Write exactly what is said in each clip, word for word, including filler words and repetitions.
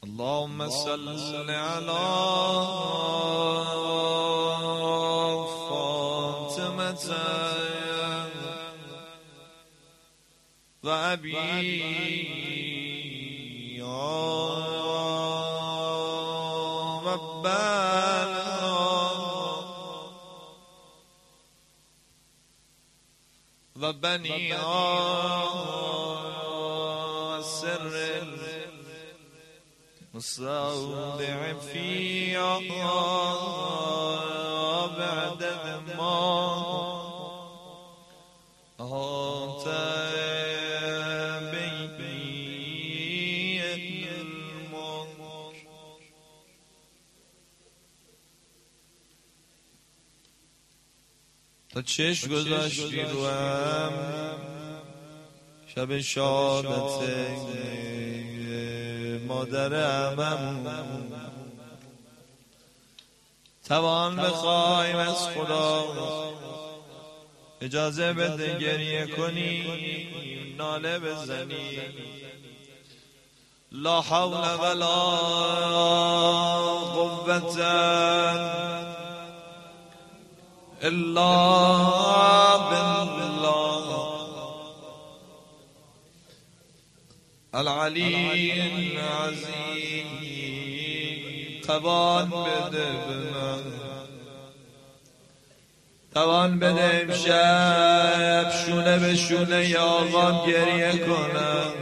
اللهم صل على فاطمة و أبي ربنا و بني سر مستودع فيها بعد ما أنت بيبي الموت. تا چشم گذاشتی رو هم شب شادت مادر عمم، توان بخوایم از خدا اجازه بده گریه کنی، ناله بزنی. لا حول ولا قوة الا بالله العلی العظیم. توان بده به من، توان بده امشب شونه به شونه یا آقام گریه کنم،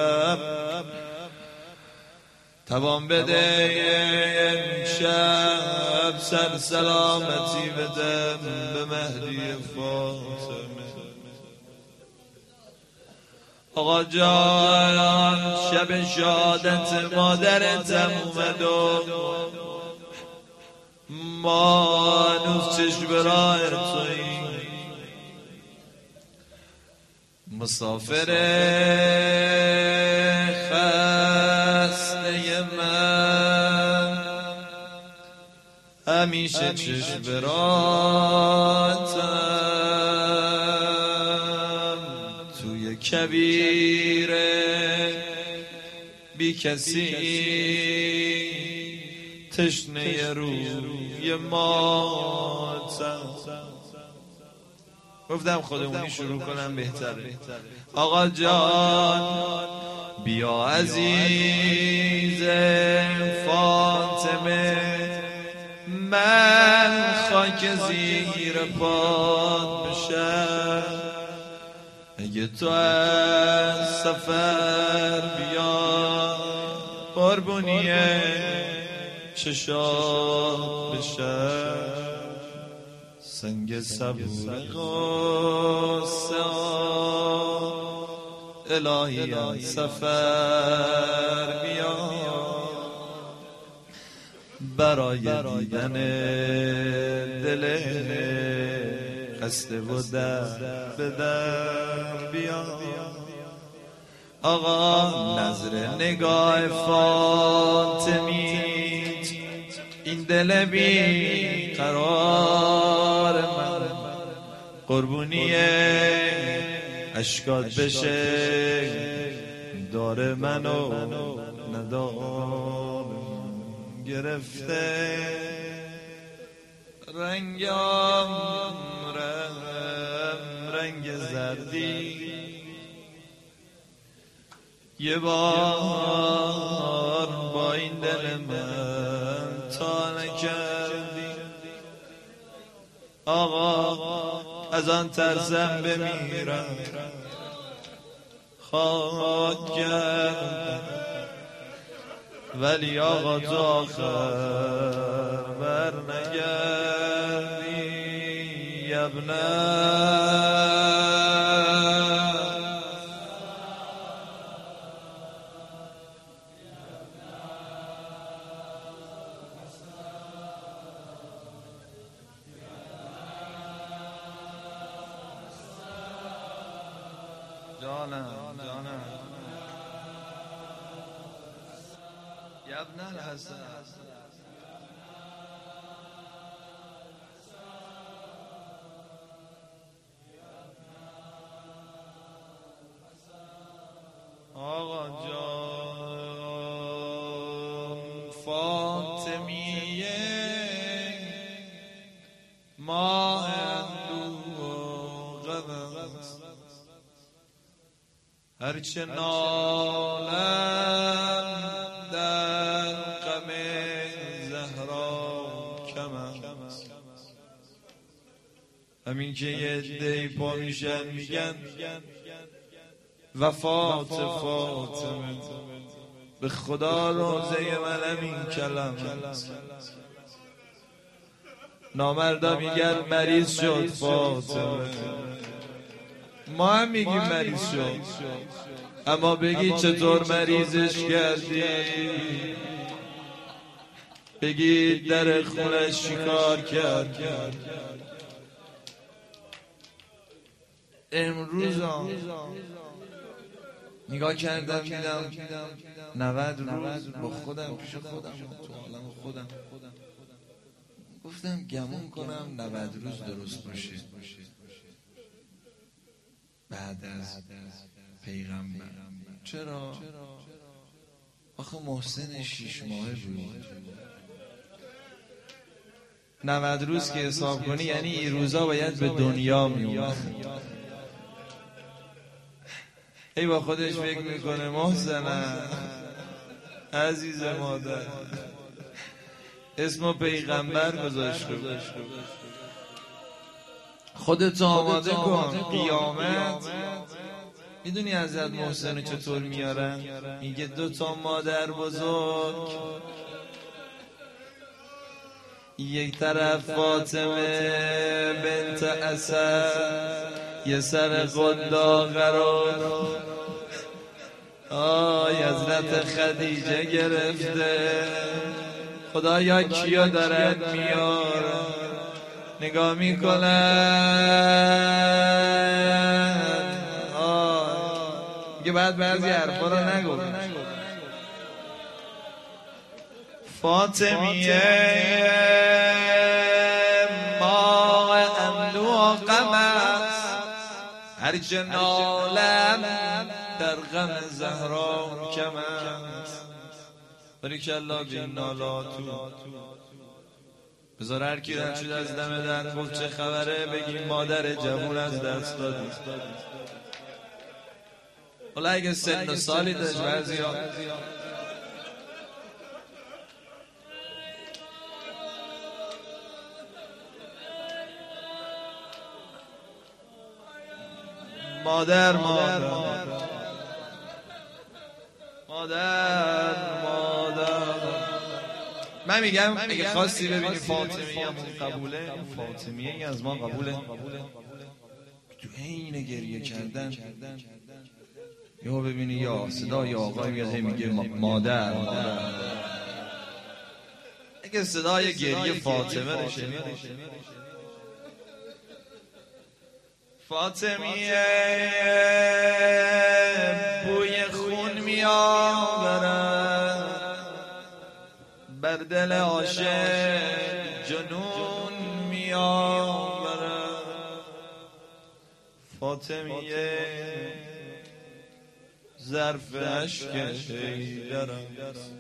توان بده امشب سر سلامتی بدم به مهدی فاطمه. آقا جان شب شادت مادرتم اومد و ما هنوز چشم راه توییم. مسافر خسته من همیشه چشم راهتم، توی کبیر بی کسی تشنه روی ماتم. گفتم خودمونی شروع کنم بهتره. آقا جان بیا عزیز فاطمه، من خاک زیر پات بشم. اگه تو از سفر بیا قربونیه چشات بشم. سنگ صبور غصه الهی از سفر بیا، برای دیدن دل خسته و در به در بیا. آقا نظر نگاه فاطمیت این دل بی قرار من، قربونی اشکات بشه دار منو ندار گرفته. رنگم رنگ رنگ زردی یه بار با این دل من تا نکردی. آقا از آن ترسم بمیرم خاک کردم، ولی آقا تو آخر بر نگردی ابنه. جانم جانم یا ابن الحسن. آقا جان فاطمیه ما اندوه و غم است، هرچه نالم در غم زهرا کم است. همین که یه عده‌ای پا میشن میگن وفات فاطمه، به خدا روزه من همین کلمه است. نامردا میگن مریض شد فاطمه، ما هم میگیم مریض شد، اما بگی چطور مریضش کردی، بگی در خونش چیکار کرد. امروز نگاه کردم دیدم نود روز با خودم پیش خودم تو عالم خودم گفتم گمون کنم نود روز درست باشه بعد از پیغمبر. چرا؟ آخه محسن شیش ماهه بود. نود روز که حساب کنی یعنی این روزا باید به دنیا می اومد. ای با خودش فکر میکنه محسن عزیز مادر اسمو پیغمبر گذاشته، خودت آماده کن قیامت. میدونی حضرت محسن چطور میارن؟ میگه دو تا مادر بزرگ، یک طرف فاطمه بنت اسد، یه سر قدا قرار آی حضرت خدیجه گرفته. خدایا کیا دارد میار نگاه میکنن میگه بعد بعضی حرفا رو نگو. فاطمیه ما اندو و غم است، هرچه نالم در غم زهرا کم است. باریکالله به این نالاتو بذار هر کی رد شد از دم در گفت چه خبره بگیم مادر جوون از دست دادی. حالا اگه سن و سالی داشت بعضی ها مادر مادر مادر مادر من میگم اگه خواستی ببینی فاطمیه همون قبوله، فاطمیه از ما قبوله. تو این گریه کردن یا ببینی یا صدا یا آقای میاد میگه مادر مادر. اگه صدای گریه فاطمه رو شنیدی فاطمیه بوی خون میآورد، بر دل عاشق جنون میآورد. فاطمیه ظرف عشق حیدر است.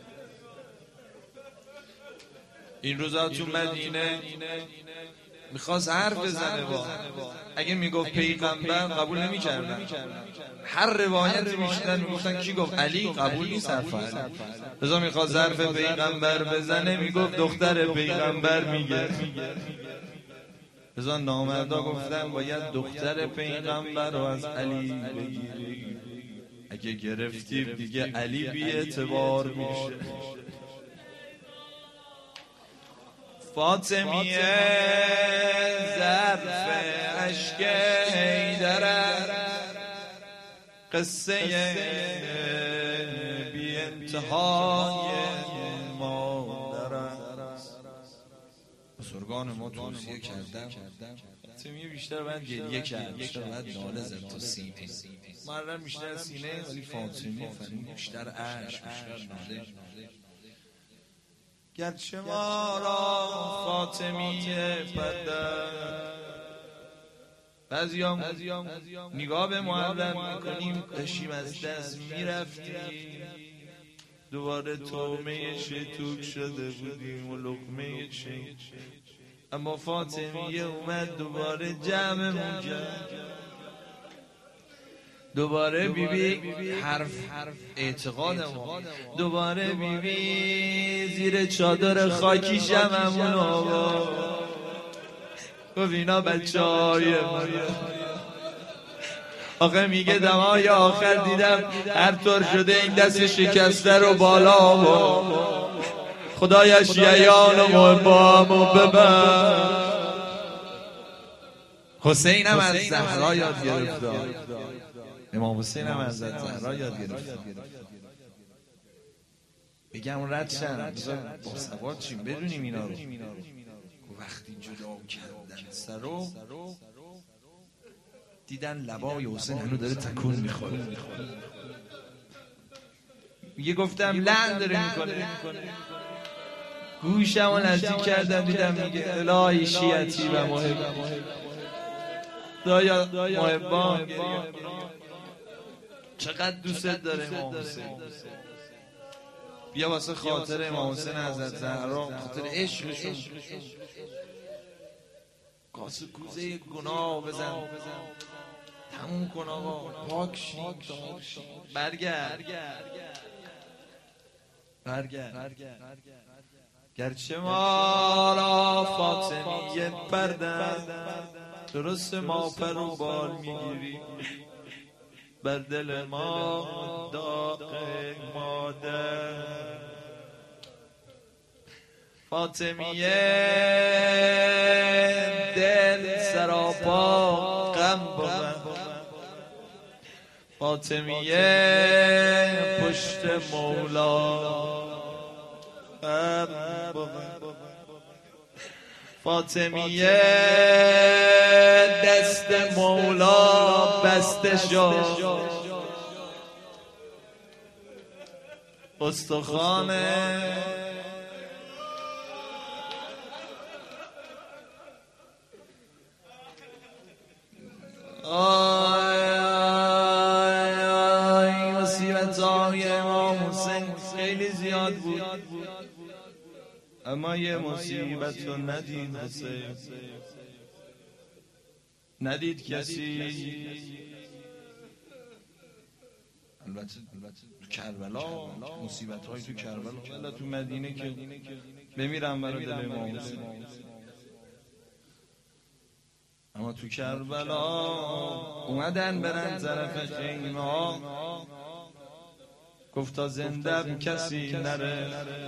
این روزا تو مدینه میخواست حرف بزنه با اگه میگفت پیغمبر قبول نمیکردن. هر روایت میشدن میگفتن کی گفت علی، قبول نیست حرف علی. رضا میخواست ظرف پیغمبر بزنه میگفت دختر پیغمبر میگه. رضا نامردا گفتن باید دختر پیغمبر رو از علی بگیری، اگه گرفتی دیگه علی بی اعتبار میشه. فاطمیه ظرف عشق حیدر، قصه بی انتهای مادر است. بزرگان ما توصیه کردن فاطمیه بیشتر باید گریه کرد، بیشتر باید ناله زد تو سینه. مرم بیشتر سینه ولی فاطمیه بیشتر عشق، بیشتر ناله. گرچه ما را فاطمیه پدر، بعضیام نگاه به معلم میکنیم داشتیم از دست میرفتیم. دوباره تومه شیطوک شده بودیم و لقمه شیط، اما فاطمیه اومد دوباره جمعمون کرد. دوباره بیبی بی حرف اعتقاد ما، دوباره بیبی بی زیر چادر خاکی جمعمون آورد، گفت اینا بچه های من. آخه میگه دمای آخر دیدم هر طور شده این دست شکسته رو بالا آورد، خدایا شیعیان و محبامو ببر. حسین هم از زهرا یاد گرفت، امام حسین هم از زهرا یاد گرفت. بگم رد شن با سوار چیم بدونیم اینا رو. وقتی جدا کردن سرو دیدن لبای حسین هنو داره تکون میخوره. میگه گفتم لعن داره میکنه، گوشم رو نزدیک کردم دیدم میگه الهی شیعتی و محب دایا محبان چقدر دوست داره امام حسین. بیا واسه خاطر امام حسین حضرت زهرا، خاطر عشقشون کاسه کوزه گناه بزن تموم کن آقا، پاک شید برگرد برگرد. گرچه ما را فاطمیه بردن، درست ما پر و بال میگیری، بر دل ما داغ مادر. فاطمیه دل سراپا غم بود، فاطمیه پشت مولا غم بود، فاطمیه دست مولا بسته شد، استخوان آی آی آی مصیبت های امام حسین خیلی زیاد بود، اما یه مصیبت رو ندید حسین، ندید کسی. البته تو کربلا مصیبت های تو کربلا، ولی تو مدینه که بمیرم برای دل امام حسین، اما تو کربلا اومدن برن طرف خیمه ها، گفت تا زندم کسی نره.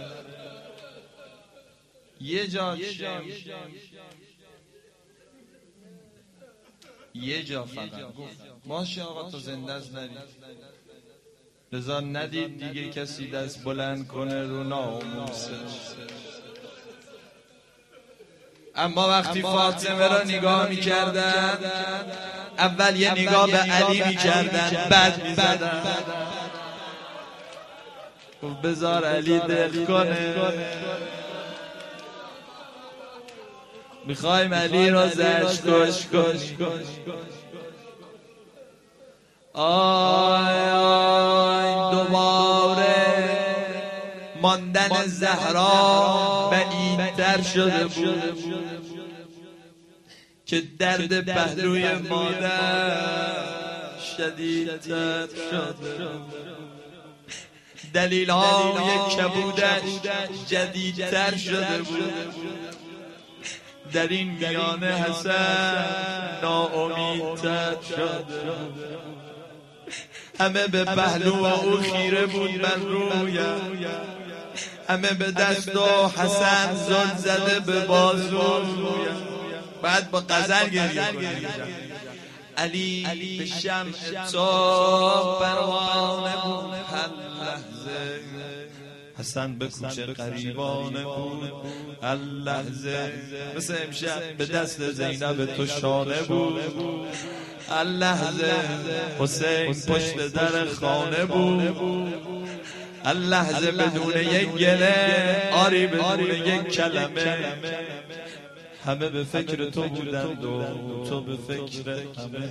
یه جا یه جا فقط گفت باشه آقا تا زنده از نرید، لذا ندید دیگه کسی دست بلند کنه رو ناموسش. اما وقتی فاطمه را نگاه میکردن، اول یه نگاه به علی میکردن بعد میزدن، گفت بذار علی دل کنه، میخوایم علی را زشت کش کنیم. آی آی دوباره ماندن زهرا بعیدتر شده بود که درد پهلوی مادر شدیدتر شده، دلیل های کبودش جدیدتر شده بود. در این میانه حسن ناامیدتر شده، همه به پهلو او خیره بود بر رویم، همه به دست و حسن زل زده به بازویم. بعد با غزل گریه کنید. علی به شمع تو پروانه بود هر لحظه، حسن به کوچه قریبانه بود هر لحظه، مثل امشب به دست زینب تو شانه بود هر لحظه، حسین پشت در خانه بود هر لحظه، بدون یک گله آری بدون یک کلمه، همه به فکر تو بودند و تو به فکر همه.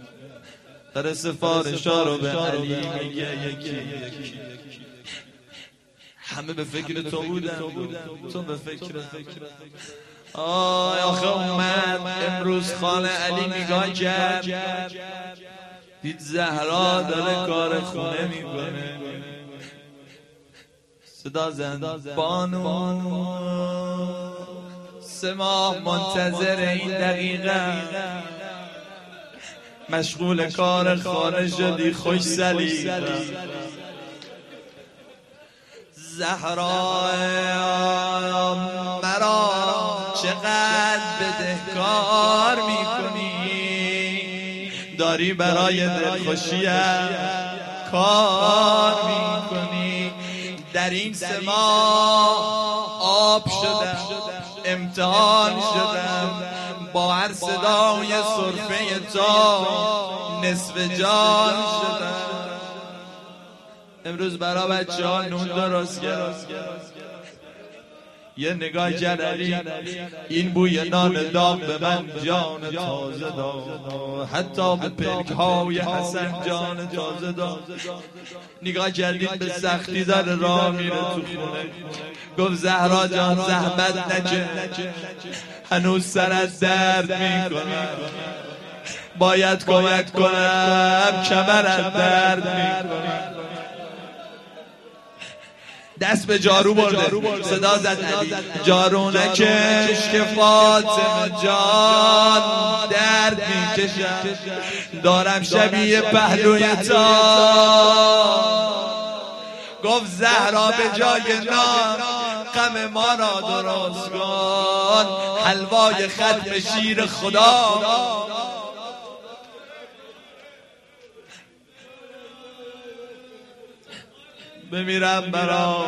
در سفارشا رو به علی میگه یکی یکی، همه به فکر تو بودن، تو به فکر آی آخه اومد امروز خانه علی نگاه کرد، دید زهرا داره کار خونه میکنه، صدا زند بانو سه ماه منتظر این دقیقه، مشغول کار خانه شدی خوش سلیقه. زهرا مرا چقدر بدهکار میکنی، داری برای دلخوشیم کار میکنی. در این سه ماه آب شدم، امتحان شدم، با هر صدای سرفه تا نصف جان شدم. امروز برا بچه ها نون درست کرد، یه نگاه کرد علی، این بوی نان داغ به من جان تازه داد، حتی به پلک های حسن جان تازه داد. نگاه کردید به سختی داره راه میره تو خونه، گفت زهرا جان زحمت نکن، هنوز سرت درد میکنه، باید کمک کنم کمرت درد میکنه. دست به جارو برده، صدا زد علی جارو نکش که فاطمه جان درد میکشم، دارم شبیه پهلوی تا. گفت زهرا به جای نان غم ما را درست کن، حلوای ختم شیر خدا. بمیرم برا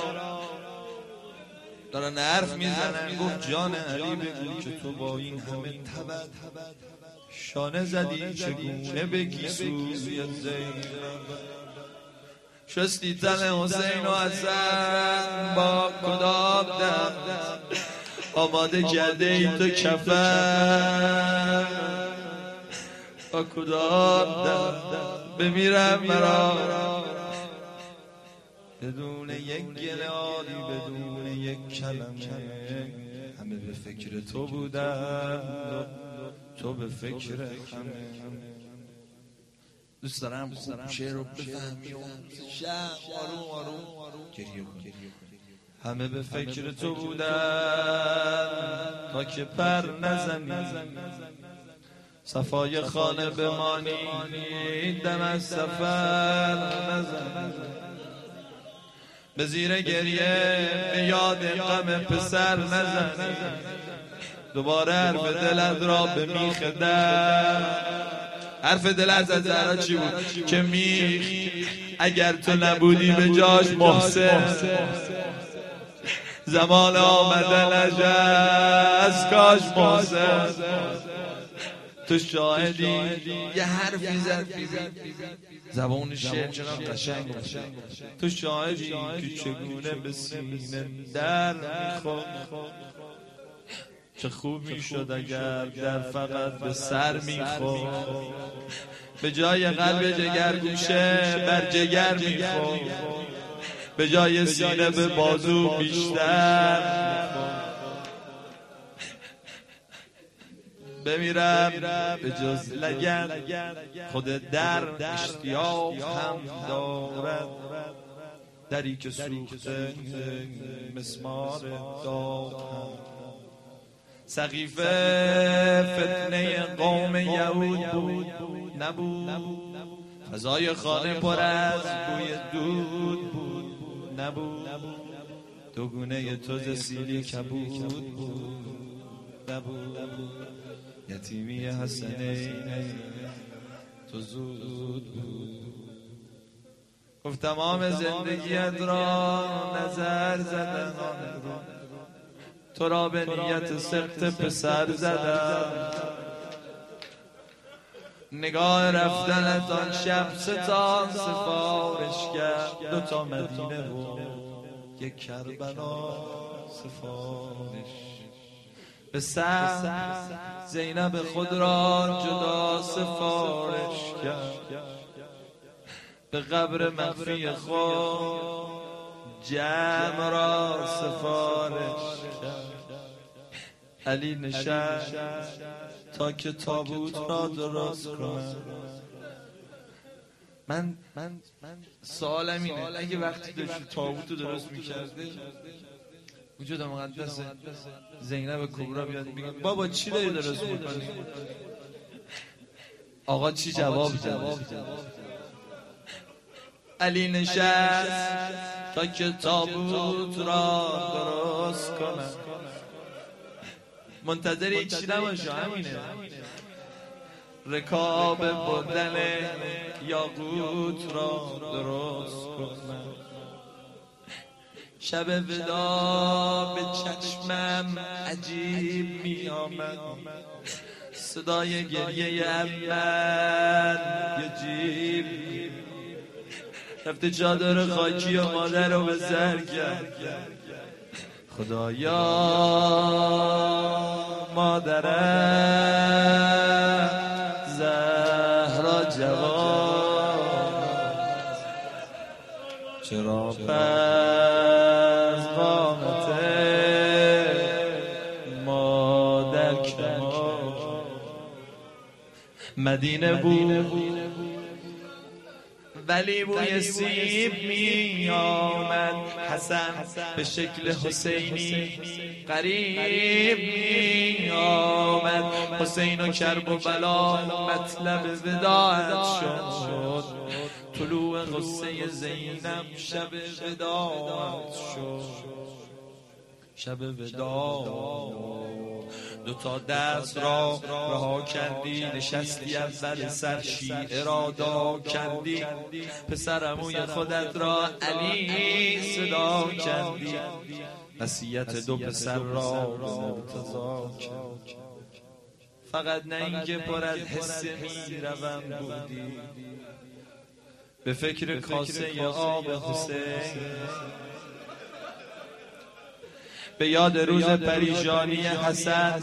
دارن حرف میزنن. گفت جان علی بگو که تو با این همه تبت شانه زدی، چگونه بگی سوزی زینب، شستی تن حسین و حسن با کدام دم، آماده کرده ای تو کفن با کدام دم. بمیرم برا بدون یک گله عالی، بدون یک کلمه، همه به فکر تو بودن، تو به فکر همه. دوست دارم خوب شعر رو بفهمی و آروم آروم گریه کن. همه به فکر تو بودن تا که پر نزنی، صفای خانه بمانی دم از سفر نزنی. به زیر گریه به یاد غم پسر نزنی، دوباره حرف دلت را به میخ در. حرف دلت از زهرا چی بود؟ که میخ اگر تو نبودی به جاش محسن، زمان آمدنش از کاش محسن. تو شاهدی یه حرفی زد زبان شعر چنان قشنگ باشه، تو شاهدی که چگونه به سینه در میخورد. چه خوب میشد اگر در فقط به سر میخورد، به جای قلب جگر گوشه بر جگر میخورد، به جای سینه به بازو بیشتر میخورد. بمیرم به جز لگن خود در اشتیاق هم دارد، دری که سوخته مسمار داغ هم. سقیفه فتنه قوم یهود بود نبود، فضای خانه پر از بوی دود بود نبود، دوگونه تو ز سیلی کبود بود نبود، یتیمی حسنین تو زود بود. گفت تمام زندگیت را نظر زدم، تو را به نیت سخت پسر زدم. نگاه رفتنت آن شب ستان سفارش کرد، دو تا مدینه و یک کربلا سفارش. به سر زینب خود را جدا سفارش کرد، به قبر مخفی خود جمع را سفارش علی نشست تا که تابوت را درست کند. من من سوالم اینه اگه وقتی داشت تابوت رو درست میکرده وجود مقدس زینب کبرا بیاد بگه بابا چی داری درست میکنی؟ آقا چی جواب جواب علی نشست تا که تابوت را درست کنه. منتظر چی نباشه، همینه. رکاب بردن یاقوت را درست کنه. شب ودا به چشمم عجیب می آمد، صدای گریه امن یه جیب رفته چادر خاکی و مادر رو به سر کرد. خدایا مادرم زهرا جوان چرا پس قامت مادر کما مدینه بود ولی بوی سیب می آمد. حسن به شکل حسینی قریب می آمد. حسین و کرب و بلا مطلب وداعت شد. طلوع غصه زینب شب وداعت شد. شب وداع دو تا دست را رها کردی، نشستی اول سر شیعه را دا کردی، پسر عموی خودت را علی صدا کردی، وصیت دو پسر را به مرتضی کردی. فقط نه اینکه پر از حس میروم بودی، به فکر کاسه آب حسین، به یاد روز پریشانی حسن،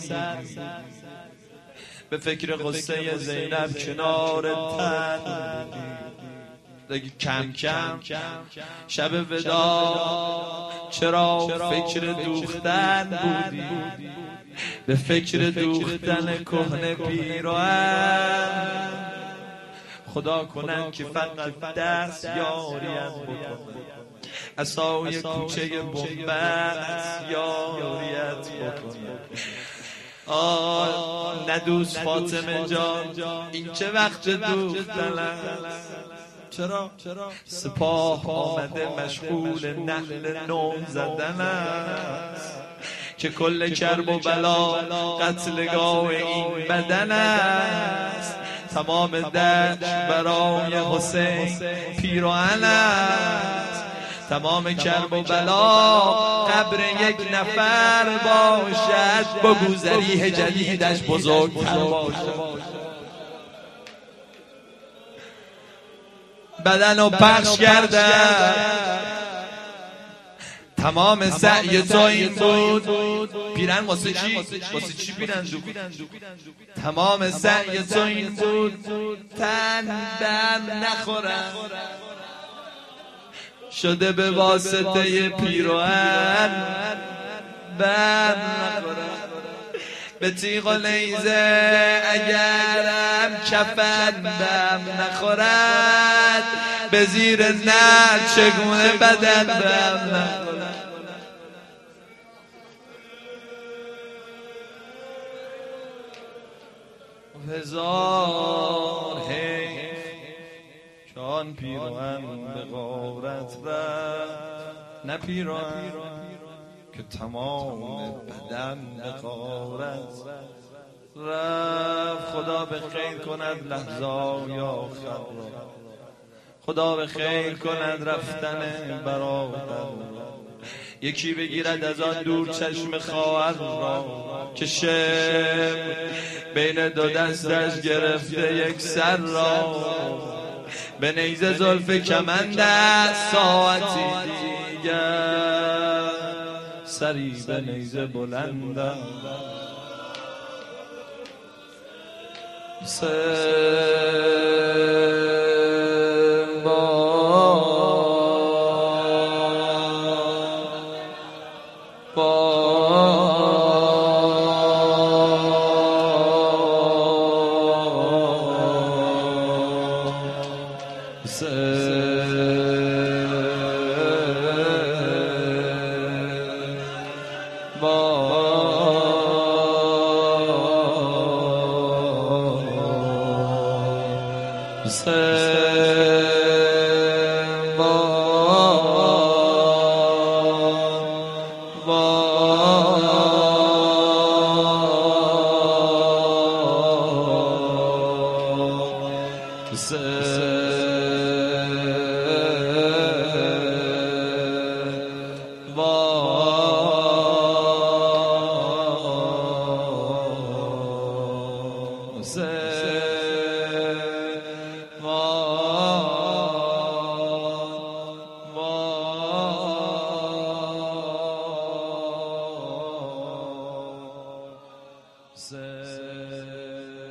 به فکر غصه زینب کنار تن. کم کم شب ودا چرا فکر دوختن بودی، به فکر دوختن کهنه پیراهن. خدا کنن که فقط دست یاریت بکنه، عصای کوچه بنبست یاریت بکنه. آه ندوست فاطمه جان، این چه وقت دوختن است؟ چرا سپاه آمده مشغول نحل نو زدن است، که کل کرب و بلا قتلگاه این بدن است. تمام دشت برای حسین پیراهن است، تمام کرب و بلا قبر یک نفر باشد. بگو ذریح جدیدش بزرگتر باشد. بدنو پخش کردن، تمام سعی تو این بود. پیرن واسه چی؟ واسه چی پیرن دو؟ تمام سعی تو این بود تن بم نخورن، شده به واسطه پیراهن بم نخورن. به تیغ و نیزه اگرم کفن بم نخورد، به زیر نر چگونه بدن بم نخورد. هزار حیف که آن پیراهن به غارت رفت، نه پیراهن که تمام بدن به غارت رفت. خدا به خیر کند لحظای آخر را، خدا به خیر کند رفتن برادر. یکی بگیرد از آن دور چشم خواهر را، که شم بین دو دستش گرفته یک سر را. به نیزه زلف کمند ساعتی دیگر، سری به نیزه بلندم سه سه